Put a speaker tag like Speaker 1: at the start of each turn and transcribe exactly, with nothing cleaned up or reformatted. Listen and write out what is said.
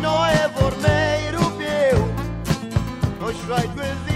Speaker 1: noi vor mai rup eu. No-și right with